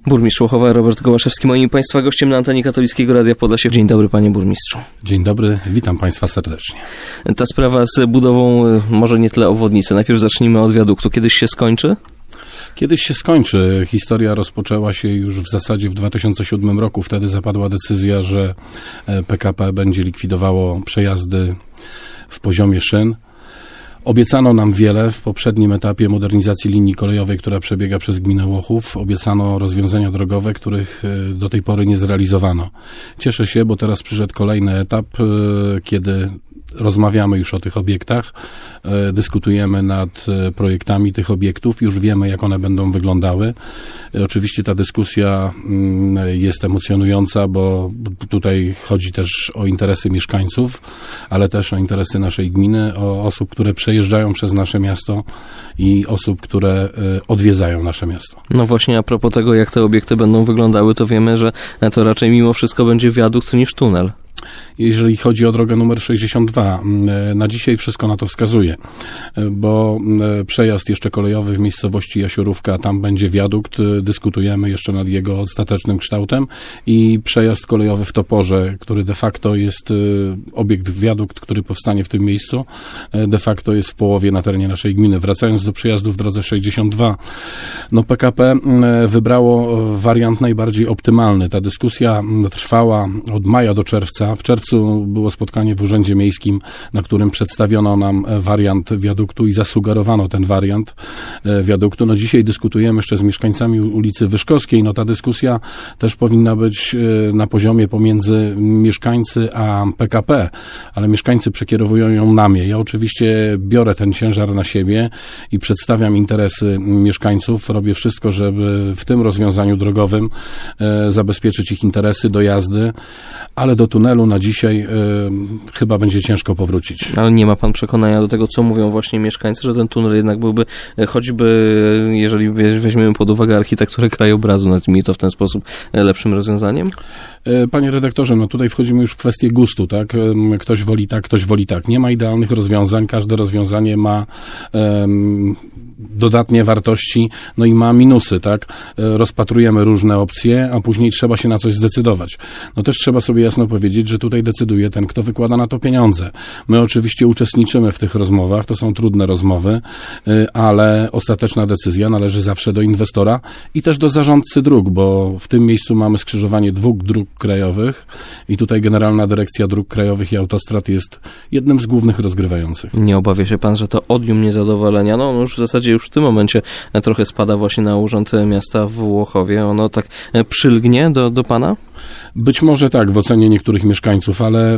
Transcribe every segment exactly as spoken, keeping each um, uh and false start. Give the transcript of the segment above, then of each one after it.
Burmistrz Łochowa Robert Gołaszewski, moim Państwa gościem na antenie Katolickiego Radia Podlasie. Dzień dobry, panie burmistrzu. Dzień dobry, witam Państwa serdecznie. Ta sprawa z budową, może nie tyle obwodnicy, najpierw zacznijmy od wiaduktu. Kiedyś się skończy? Kiedyś się skończy. Historia rozpoczęła się już w zasadzie w dwa tysiące siódmym roku. Wtedy zapadła decyzja, że P K P będzie likwidowało przejazdy w poziomie szyn. Obiecano nam wiele w poprzednim etapie modernizacji linii kolejowej, która przebiega przez gminę Łochów. Obiecano rozwiązania drogowe, których do tej pory nie zrealizowano. Cieszę się, bo teraz przyszedł kolejny etap, kiedy rozmawiamy już o tych obiektach, dyskutujemy nad projektami tych obiektów, już wiemy, jak one będą wyglądały. Oczywiście ta dyskusja jest emocjonująca, bo tutaj chodzi też o interesy mieszkańców, ale też o interesy naszej gminy, o osób, które przejeżdżają przez nasze miasto i osób, które odwiedzają nasze miasto. No właśnie, a propos tego, jak te obiekty będą wyglądały, to wiemy, że to raczej mimo wszystko będzie wiadukt niż tunel. Jeżeli chodzi o drogę numer sześćdziesiąt dwa, na dzisiaj wszystko na to wskazuje, bo przejazd jeszcze kolejowy w miejscowości Jasiorówka, tam będzie wiadukt, dyskutujemy jeszcze nad jego ostatecznym kształtem, i przejazd kolejowy w Toporze, który de facto jest obiekt, wiadukt, który powstanie w tym miejscu, de facto jest w połowie na terenie naszej gminy. Wracając do przejazdu w drodze sześćdziesiąt dwa, no P K P wybrało wariant najbardziej optymalny. Ta dyskusja trwała od maja do czerwca. W czerwcu było spotkanie w Urzędzie Miejskim, na którym przedstawiono nam wariant wiaduktu i zasugerowano ten wariant wiaduktu. No dzisiaj dyskutujemy jeszcze z mieszkańcami ulicy Wyszkowskiej. No ta dyskusja też powinna być na poziomie pomiędzy mieszkańcy a P K P, ale mieszkańcy przekierowują ją na mnie. Ja oczywiście biorę ten ciężar na siebie i przedstawiam interesy mieszkańców. Robię wszystko, żeby w tym rozwiązaniu drogowym zabezpieczyć ich interesy do jazdy, ale do tunelu na dzisiaj y, chyba będzie ciężko powrócić. Ale nie ma pan przekonania do tego, co mówią właśnie mieszkańcy, że ten tunel jednak byłby, choćby jeżeli weźmiemy pod uwagę architekturę krajobrazu, nazwijmy to w ten sposób, lepszym rozwiązaniem? Panie redaktorze, no tutaj wchodzimy już w kwestię gustu, tak? Ktoś woli tak, ktoś woli tak. Nie ma idealnych rozwiązań, każde rozwiązanie ma um, dodatnie wartości, no i ma minusy, tak? Rozpatrujemy różne opcje, a później trzeba się na coś zdecydować. No też trzeba sobie jasno powiedzieć, że tutaj decyduje ten, kto wykłada na to pieniądze. My oczywiście uczestniczymy w tych rozmowach, to są trudne rozmowy, ale ostateczna decyzja należy zawsze do inwestora i też do zarządcy dróg, bo w tym miejscu mamy skrzyżowanie dwóch dróg krajowych i tutaj Generalna Dyrekcja Dróg Krajowych i Autostrad jest jednym z głównych rozgrywających. Nie obawia się pan, że to odium niezadowolenia, no już w zasadzie już w tym momencie trochę spada właśnie na Urząd Miasta w Łochowie. Ono tak przylgnie do, do pana? Być może tak, w ocenie niektórych mieszkańców, ale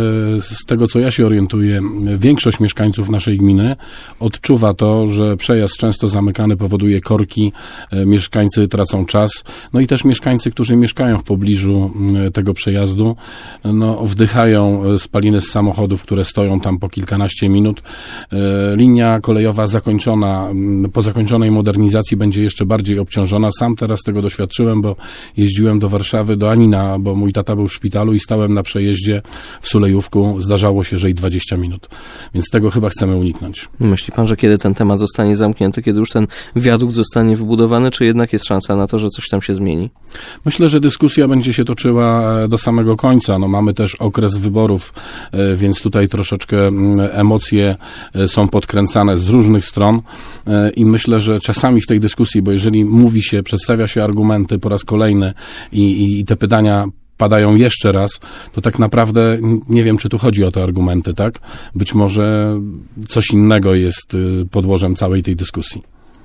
z tego, co ja się orientuję, większość mieszkańców naszej gminy odczuwa to, że przejazd często zamykany powoduje korki, mieszkańcy tracą czas, no i też mieszkańcy, którzy mieszkają w pobliżu tego przejazdu, no wdychają spaliny z samochodów, które stoją tam po kilkanaście minut. Linia kolejowa zakończona, po zakończonej modernizacji będzie jeszcze bardziej obciążona. Sam teraz tego doświadczyłem, bo jeździłem do Warszawy, do Anina, bo mój tata był w szpitalu i stałem na przejeździe w Sulejówku. Zdarzało się, że i dwadzieścia minut. Więc tego chyba chcemy uniknąć. Myśli pan, że kiedy ten temat zostanie zamknięty, kiedy już ten wiadukt zostanie wybudowany, czy jednak jest szansa na to, że coś tam się zmieni? Myślę, że dyskusja będzie się toczyła do samego końca. No, mamy też okres wyborów, więc tutaj troszeczkę emocje są podkręcane z różnych stron i myślę, że czasami w tej dyskusji, bo jeżeli mówi się, przedstawia się argumenty po raz kolejny i, i te pytania padają jeszcze raz, to tak naprawdę nie wiem, czy tu chodzi o te argumenty, tak? Być może coś innego jest podłożem całej tej dyskusji.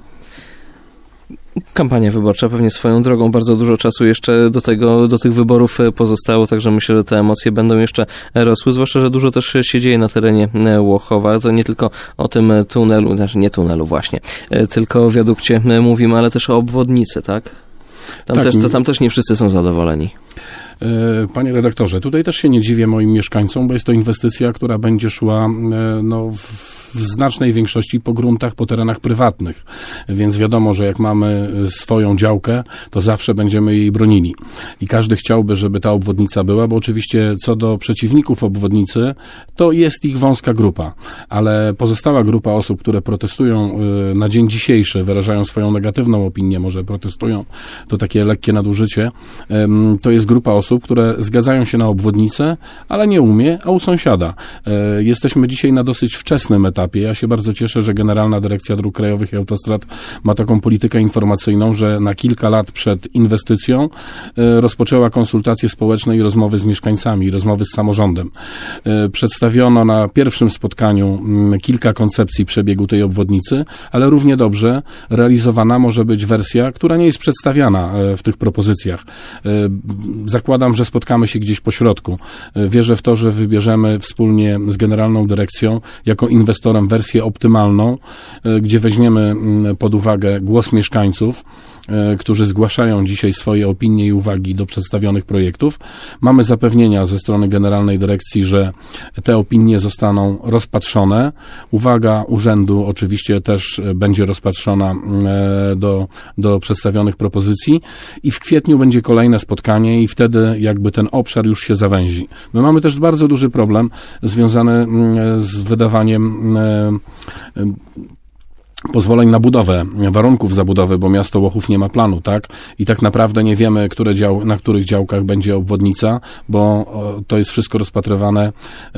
Kampania wyborcza pewnie swoją drogą, bardzo dużo czasu jeszcze do tego, do tych wyborów pozostało, także myślę, że te emocje będą jeszcze rosły, zwłaszcza, że dużo też się dzieje na terenie Łochowa. To nie tylko o tym tunelu, znaczy nie tunelu właśnie, tylko o wiadukcie mówimy, ale też o obwodnicy, tak? Tam, tak. też, to, tam też nie wszyscy są zadowoleni. Panie redaktorze, tutaj też się nie dziwię moim mieszkańcom, bo jest to inwestycja, która będzie szła no, w w znacznej większości po gruntach, po terenach prywatnych. Więc wiadomo, że jak mamy swoją działkę, to zawsze będziemy jej bronili. I każdy chciałby, żeby ta obwodnica była, bo oczywiście co do przeciwników obwodnicy, to jest ich wąska grupa. Ale pozostała grupa osób, które protestują na dzień dzisiejszy, wyrażają swoją negatywną opinię, może protestują, to takie lekkie nadużycie, to jest grupa osób, które zgadzają się na obwodnicę, ale nie umie, a u sąsiada. Jesteśmy dzisiaj na dosyć wczesnym etapie. Ja się bardzo cieszę, że Generalna Dyrekcja Dróg Krajowych i Autostrad ma taką politykę informacyjną, że na kilka lat przed inwestycją rozpoczęła konsultacje społeczne i rozmowy z mieszkańcami, rozmowy z samorządem. Przedstawiono na pierwszym spotkaniu kilka koncepcji przebiegu tej obwodnicy, ale równie dobrze realizowana może być wersja, która nie jest przedstawiana w tych propozycjach. Zakładam, że spotkamy się gdzieś po środku. Wierzę w to, że wybierzemy wspólnie z Generalną Dyrekcją jako inwestor wersję optymalną, gdzie weźmiemy pod uwagę głos mieszkańców, którzy zgłaszają dzisiaj swoje opinie i uwagi do przedstawionych projektów. Mamy zapewnienia ze strony Generalnej Dyrekcji, że te opinie zostaną rozpatrzone. Uwaga urzędu oczywiście też będzie rozpatrzona do, do przedstawionych propozycji i w kwietniu będzie kolejne spotkanie i wtedy jakby ten obszar już się zawęzi. My mamy też bardzo duży problem związany z wydawaniem pozwoleń na budowę, warunków zabudowy, bo miasto Łochów nie ma planu, tak? I tak naprawdę nie wiemy, które dział, na których działkach będzie obwodnica, bo to jest wszystko rozpatrywane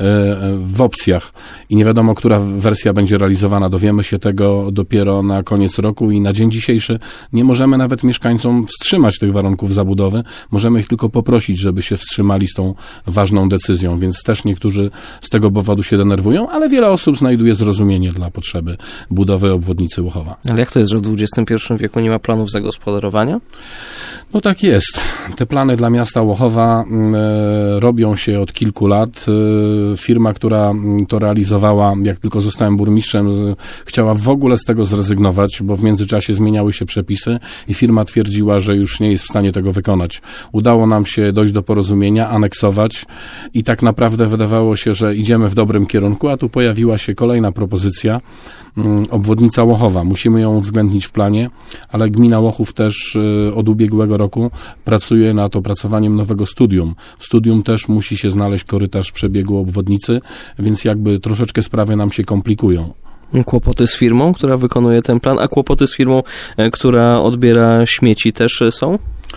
w opcjach i nie wiadomo, która wersja będzie realizowana. Dowiemy się tego dopiero na koniec roku i na dzień dzisiejszy nie możemy nawet mieszkańcom wstrzymać tych warunków zabudowy. Możemy ich tylko poprosić, żeby się wstrzymali z tą ważną decyzją, więc też niektórzy z tego powodu się denerwują, ale wiele osób znajduje zrozumienie dla potrzeby budowy obwodnicy Łochowa. Ale jak to jest, że w dwudziestym pierwszym wieku nie ma planów zagospodarowania? No tak jest. Te plany dla miasta Łochowa e, robią się od kilku lat. E, firma, która to realizowała, jak tylko zostałem burmistrzem, e, chciała w ogóle z tego zrezygnować, bo w międzyczasie zmieniały się przepisy i firma twierdziła, że już nie jest w stanie tego wykonać. Udało nam się dojść do porozumienia, aneksować i tak naprawdę wydawało się, że idziemy w dobrym kierunku, a tu pojawiła się kolejna propozycja, m, obwodnica Łochowa. Musimy ją uwzględnić w planie, ale gmina Łochów też e, od ubiegłego roku pracuje nad opracowaniem nowego studium. W studium też musi się znaleźć korytarz przebiegu obwodnicy, więc jakby troszeczkę sprawy nam się komplikują. Kłopoty z firmą, która wykonuje ten plan, a kłopoty z firmą, która odbiera śmieci, też są?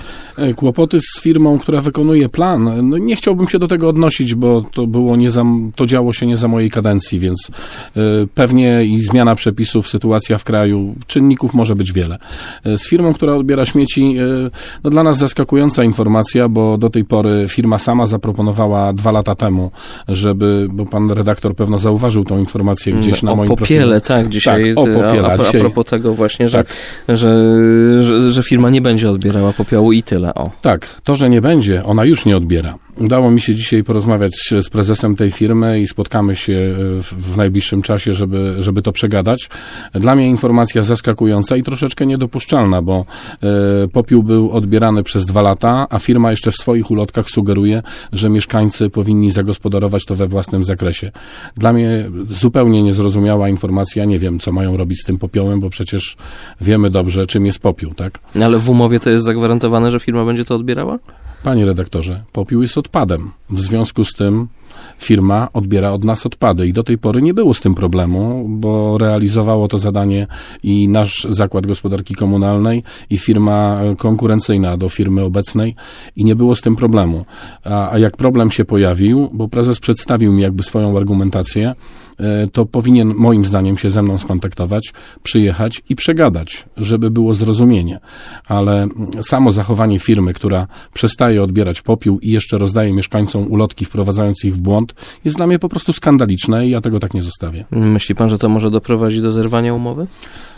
Kłopoty z firmą, która wykonuje plan. No nie chciałbym się do tego odnosić, bo to było nie za, to działo się nie za mojej kadencji, więc y, pewnie i zmiana przepisów, sytuacja w kraju, czynników może być wiele. Y, z firmą, która odbiera śmieci, y, no dla nas zaskakująca informacja, bo do tej pory firma sama zaproponowała dwa lata temu, żeby, bo pan redaktor pewno zauważył tą informację gdzieś no, na moim profilu. O popiele, tak, dzisiaj. Tak, o popiele. A, a, a propos tego właśnie, że, tak. że, że, że firma nie będzie odbierała popiołu i tyle. O. Tak, to, że nie będzie, ona już nie odbiera. Udało mi się dzisiaj porozmawiać z prezesem tej firmy i spotkamy się w, w najbliższym czasie, żeby, żeby to przegadać. Dla mnie informacja zaskakująca i troszeczkę niedopuszczalna, bo e, popiół był odbierany przez dwa lata, a firma jeszcze w swoich ulotkach sugeruje, że mieszkańcy powinni zagospodarować to we własnym zakresie. Dla mnie zupełnie niezrozumiała informacja. Nie wiem, co mają robić z tym popiołem, bo przecież wiemy dobrze, czym jest popiół, tak? Ale w umowie to jest zagwarantowane, że firma będzie to odbierała? Panie redaktorze, popiół jest odpadem. W związku z tym firma odbiera od nas odpady i do tej pory nie było z tym problemu, bo realizowało to zadanie i nasz Zakład Gospodarki Komunalnej i firma konkurencyjna do firmy obecnej i nie było z tym problemu. A, a jak problem się pojawił, bo prezes przedstawił mi jakby swoją argumentację, to powinien moim zdaniem się ze mną skontaktować, przyjechać i przegadać, żeby było zrozumienie. Ale samo zachowanie firmy, która przestaje odbierać popiół i jeszcze rozdaje mieszkańcom ulotki, wprowadzając ich w błąd, jest dla mnie po prostu skandaliczne i ja tego tak nie zostawię. Myśli pan, że to może doprowadzić do zerwania umowy?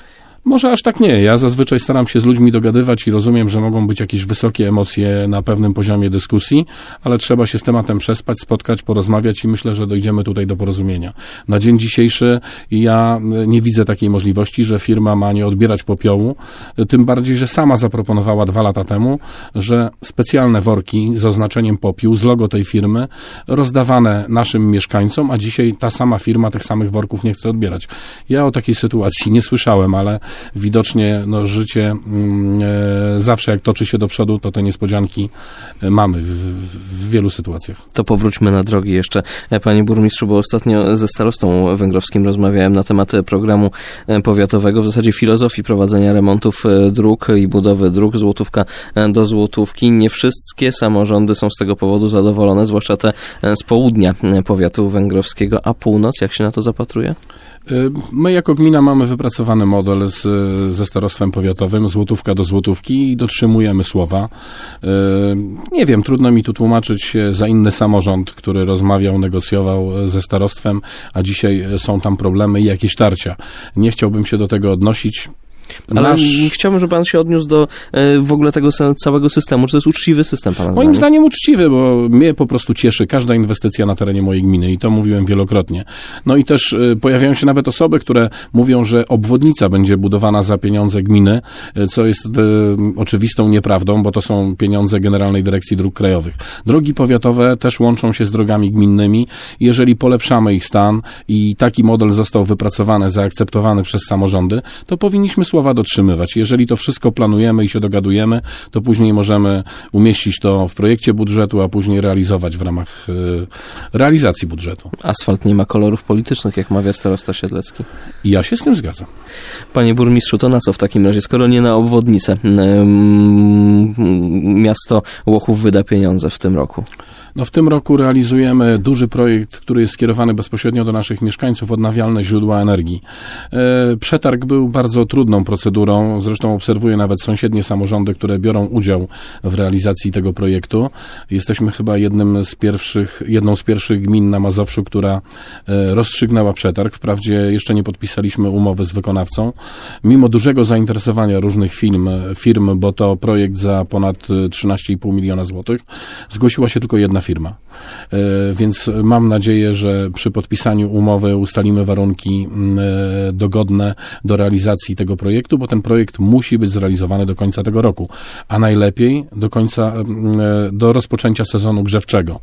Może aż tak nie. Ja zazwyczaj staram się z ludźmi dogadywać i rozumiem, że mogą być jakieś wysokie emocje na pewnym poziomie dyskusji, ale trzeba się z tematem przespać, spotkać, porozmawiać i myślę, że dojdziemy tutaj do porozumienia. Na dzień dzisiejszy ja nie widzę takiej możliwości, że firma ma nie odbierać popiołu, tym bardziej, że sama zaproponowała dwa lata temu, że specjalne worki z oznaczeniem popiół, z logo tej firmy, rozdawane naszym mieszkańcom, a dzisiaj ta sama firma tych samych worków nie chce odbierać. Ja o takiej sytuacji nie słyszałem, ale widocznie no, życie e, zawsze jak toczy się do przodu, to te niespodzianki mamy w, w wielu sytuacjach. To powróćmy na drogi jeszcze, panie burmistrzu, bo ostatnio ze starostą węgrowskim rozmawiałem na temat programu powiatowego, w zasadzie filozofii prowadzenia remontów dróg i budowy dróg, złotówka do złotówki. Nie wszystkie samorządy są z tego powodu zadowolone, zwłaszcza te z południa powiatu węgrowskiego, a północ, jak się na to zapatruje? My jako gmina mamy wypracowany model z, ze starostwem powiatowym, złotówka do złotówki i dotrzymujemy słowa. Nie wiem, trudno mi tu tłumaczyć się za inny samorząd, który rozmawiał, negocjował ze starostwem, a dzisiaj są tam problemy i jakieś tarcia. Nie chciałbym się do tego odnosić. Ale Nasz... chciałbym, żeby pan się odniósł do e, w ogóle tego całego systemu. Czy to jest uczciwy system, pana zdaniem? Moim zdaniem uczciwy, bo mnie po prostu cieszy każda inwestycja na terenie mojej gminy i to mówiłem wielokrotnie. No i też e, pojawiają się nawet osoby, które mówią, że obwodnica będzie budowana za pieniądze gminy, e, co jest e, oczywistą nieprawdą, bo to są pieniądze Generalnej Dyrekcji Dróg Krajowych. Drogi powiatowe też łączą się z drogami gminnymi. Jeżeli polepszamy ich stan i taki model został wypracowany, zaakceptowany przez samorządy, to powinniśmy słowa dotrzymywać. Jeżeli to wszystko planujemy i się dogadujemy, to później możemy umieścić to w projekcie budżetu, a później realizować w ramach y, realizacji budżetu. Asfalt nie ma kolorów politycznych, jak mawia starosta Siedlecki. I ja się z tym zgadzam. Panie burmistrzu, to na co w takim razie, skoro nie na obwodnicę, miasto Łochów wyda pieniądze w tym roku? No w tym roku realizujemy duży projekt, który jest skierowany bezpośrednio do naszych mieszkańców, odnawialne źródła energii. E, przetarg był bardzo trudną procedurą, zresztą obserwuję nawet sąsiednie samorządy, które biorą udział w realizacji tego projektu. Jesteśmy chyba jednym z pierwszych, jedną z pierwszych gmin na Mazowszu, która e, rozstrzygnęła przetarg. Wprawdzie jeszcze nie podpisaliśmy umowy z wykonawcą. Mimo dużego zainteresowania różnych firm, firm, bo to projekt za ponad trzynaście i pół miliona złotych, zgłosiła się tylko jedna firma. Więc mam nadzieję, że przy podpisaniu umowy ustalimy warunki dogodne do realizacji tego projektu, bo ten projekt musi być zrealizowany do końca tego roku, a najlepiej do końca, do rozpoczęcia sezonu grzewczego,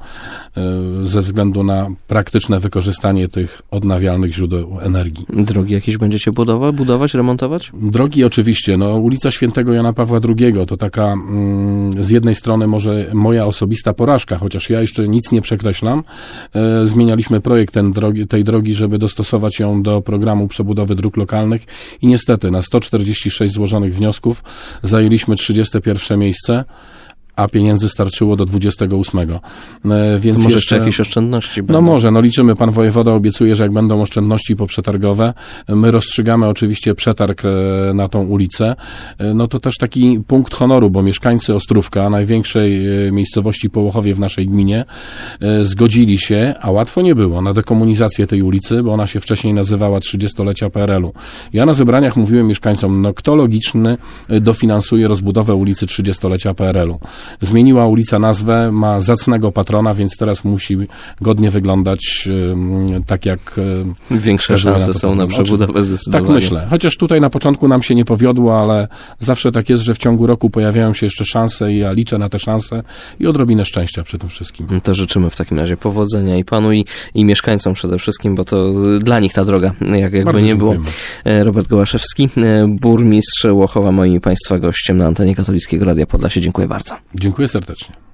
ze względu na praktyczne wykorzystanie tych odnawialnych źródeł energii. Drogi jakieś będziecie budować, budować, remontować? Drogi oczywiście. No, ulica Świętego Jana Pawła drugiego to taka z jednej strony może moja osobista porażka, chociaż ja jeszcze nic nie przekreślam. E, zmienialiśmy projekt ten drogi, tej drogi, żeby dostosować ją do programu przebudowy dróg lokalnych i niestety na sto czterdzieści sześć złożonych wniosków zajęliśmy trzydzieste pierwsze miejsce, a pieniędzy starczyło do dwudziestego ósmego. E, więc to może jeszcze jakieś oszczędności będą? No może, no liczymy, pan wojewoda obiecuje, że jak będą oszczędności poprzetargowe, my rozstrzygamy oczywiście przetarg e, na tą ulicę, e, no to też taki punkt honoru, bo mieszkańcy Ostrówka, największej e, miejscowości po Łochowie w naszej gminie, e, zgodzili się, a łatwo nie było, na dekomunizację tej ulicy, bo ona się wcześniej nazywała trzydziestolecia P R L u. Ja na zebraniach mówiłem mieszkańcom, no kto logiczny dofinansuje rozbudowę ulicy trzydziestolecia P R L u. Zmieniła ulica nazwę, ma zacnego patrona, więc teraz musi godnie wyglądać y, tak jak... Y, Większe szanse na są na przebudowę zdecydowanie. Tak myślę. Chociaż tutaj na początku nam się nie powiodło, ale zawsze tak jest, że w ciągu roku pojawiają się jeszcze szanse i ja liczę na te szanse i odrobinę szczęścia przy tym wszystkim. To życzymy w takim razie powodzenia i panu i, i mieszkańcom przede wszystkim, bo to dla nich ta droga, jak, jakby Bardzo nie było. dziękujemy. Robert Gołaszewski, burmistrz Łochowa, moim państwa gościem na antenie Katolickiego Radia Podlasie. Dziękuję bardzo. Dziękuję serdecznie.